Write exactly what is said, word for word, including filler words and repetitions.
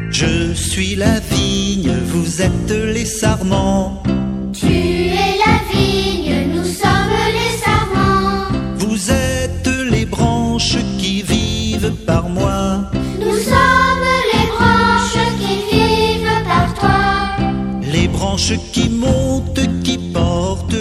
Je suis la vigne, vous êtes les sarments. Tu es la vigne, nous sommes les sarments. Vous êtes les branches qui vivent par moi. Nous sommes les branches qui vivent par toi. Les branches qui montent, qui portent